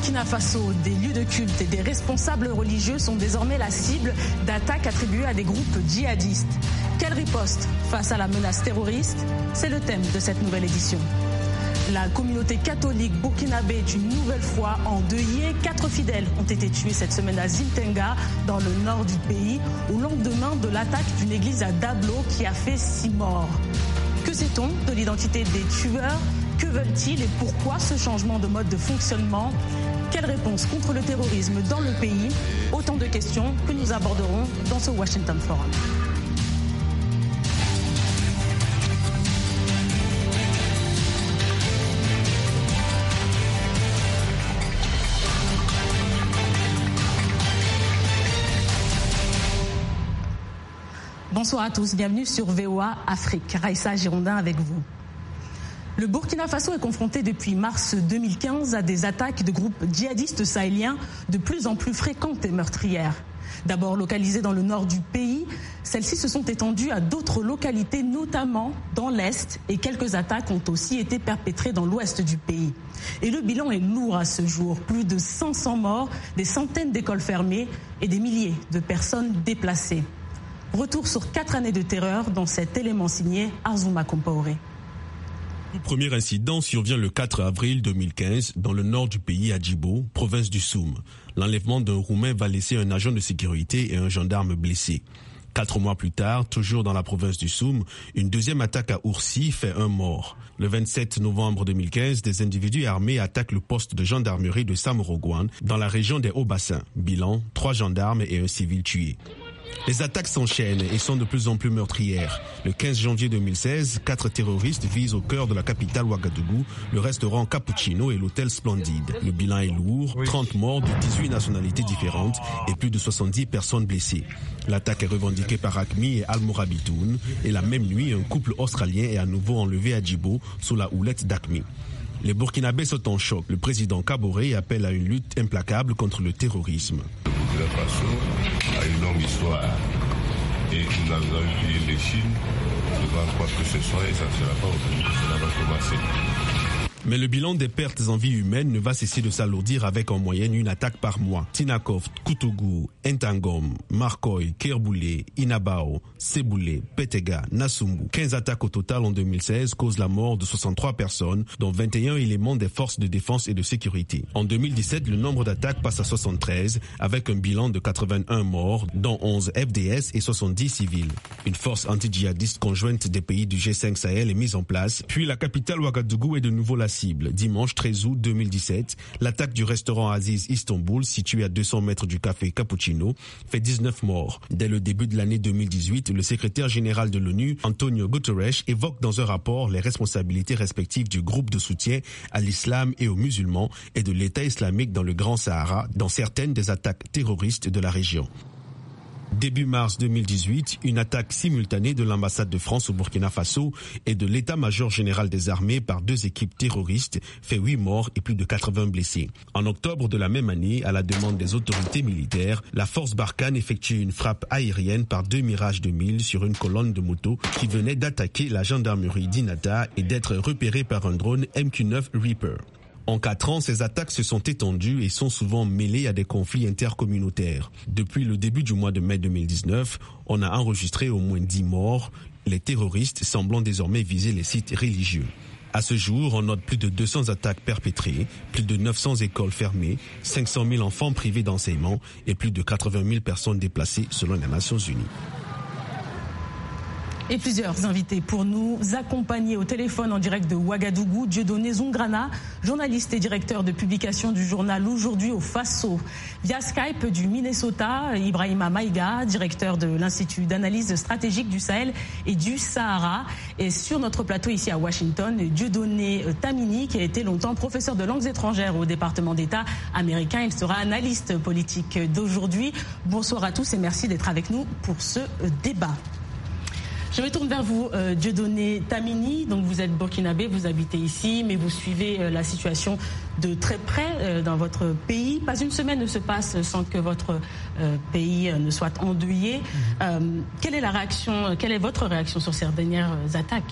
Burkina Faso, des lieux de culte et des responsables religieux sont désormais la cible d'attaques attribuées à des groupes djihadistes. Quelle riposte face à la menace terroriste? C'est le thème de cette nouvelle édition. La communauté catholique burkinabé est une nouvelle fois endeuillée. 4 fidèles ont été tués cette semaine à Zintenga, dans le nord du pays, au lendemain de l'attaque d'une église à Dablo qui a fait 6 morts. Que sait-on de l'identité des tueurs? Que veulent-ils et pourquoi ce changement de mode de fonctionnement? Quelle réponse contre le terrorisme dans le pays? Autant de questions que nous aborderons dans ce Washington Forum. Bonsoir à tous, bienvenue sur VOA Afrique. Raïssa Girondin avec vous. Le Burkina Faso est confronté depuis mars 2015 à des attaques de groupes djihadistes sahéliens de plus en plus fréquentes et meurtrières. D'abord localisées dans le nord du pays, celles-ci se sont étendues à d'autres localités, notamment dans l'est, et quelques attaques ont aussi été perpétrées dans l'ouest du pays. Et le bilan est lourd à ce jour. Plus de 500 morts, des centaines d'écoles fermées et des milliers de personnes déplacées. Retour sur 4 années de terreur dans cet élément signé Arzouma Compaoré. Le premier incident survient le 4 avril 2015 dans le nord du pays à Djibo, province du Soum. L'enlèvement d'un Roumain va laisser un agent de sécurité et un gendarme blessés. 4 mois plus tard, toujours dans la province du Soum, une deuxième attaque à Oursi fait 1 mort. Le 27 novembre 2015, des individus armés attaquent le poste de gendarmerie de Samorogouane dans la région des Hauts-Bassins. Bilan, 3 gendarmes et un civil tués. Les attaques s'enchaînent et sont de plus en plus meurtrières. Le 15 janvier 2016, 4 terroristes visent au cœur de la capitale Ouagadougou, le restaurant Cappuccino et l'hôtel Splendide. Le bilan est lourd, 30 morts de 18 nationalités différentes et plus de 70 personnes blessées. L'attaque est revendiquée par Acmi et Al-Mourabitoun et la même nuit, un couple australien est à nouveau enlevé à Djibo sous la houlette d'Acmi. Les Burkinabés sont en choc. Le président Kaboré appelle à une lutte implacable contre le terrorisme. Le Burkina Faso a une longue histoire et nous avons eu les Chines devant quoi que ce soit et ça ne sera pas aujourd'hui, cela va commencer. Mais le bilan des pertes en vie humaine ne va cesser de s'alourdir avec en moyenne une attaque par mois. Tinakov, Koutougou, Ntangom, Markoy, Kerboulé, Inabao, Seboulé, Petega, Nassumbu. 15 attaques au total en 2016 causent la mort de 63 personnes, dont 21 éléments des forces de défense et de sécurité. En 2017, le nombre d'attaques passe à 73, avec un bilan de 81 morts, dont 11 FDS et 70 civils. Une force anti-djihadiste conjointe des pays du G5 Sahel est mise en place, puis la capitale Ouagadougou est de nouveau la cible. Dimanche 13 août 2017, l'attaque du restaurant Aziz Istanbul, situé à 200 mètres du café Cappuccino, fait 19 morts. Dès le début de l'année 2018, le secrétaire général de l'ONU, Antonio Guterres, évoque dans un rapport les responsabilités respectives du groupe de soutien à l'islam et aux musulmans et de l'État islamique dans le Grand Sahara, dans certaines des attaques terroristes de la région. Début mars 2018, une attaque simultanée de l'ambassade de France au Burkina Faso et de l'état-major général des armées par 2 équipes terroristes fait 8 morts et plus de 80 blessés. En octobre de la même année, à la demande des autorités militaires, la force Barkhane effectue une frappe aérienne par 2 Mirage 2000 sur une colonne de motos qui venait d'attaquer la gendarmerie d'Inata et d'être repérée par un drone MQ-9 Reaper. En 4 ans, ces attaques se sont étendues et sont souvent mêlées à des conflits intercommunautaires. Depuis le début du mois de mai 2019, on a enregistré au moins 10 morts, les terroristes semblant désormais viser les sites religieux. À ce jour, on note plus de 200 attaques perpétrées, plus de 900 écoles fermées, 500 000 enfants privés d'enseignement et plus de 80 000 personnes déplacées selon les Nations Unies. Et plusieurs invités pour nous accompagner au téléphone en direct de Ouagadougou. Dieudonné Zoungrana, journaliste et directeur de publication du journal Aujourd'hui au Faso. Via Skype du Minnesota, Ibrahima Maïga, directeur de l'Institut d'analyse stratégique du Sahel et du Sahara. Et sur notre plateau ici à Washington, Dieudonné Tamini, qui a été longtemps professeur de langues étrangères au département d'État américain. Il sera analyste politique d'aujourd'hui. Bonsoir à tous et merci d'être avec nous pour ce débat. Je me tourne vers vous, Dieudonné Tamini. Donc vous êtes burkinabé, vous habitez ici, mais vous suivez la situation de très près dans votre pays. Pas une semaine ne se passe sans que votre pays ne soit endeuillé. Quelle est votre réaction sur ces dernières attaques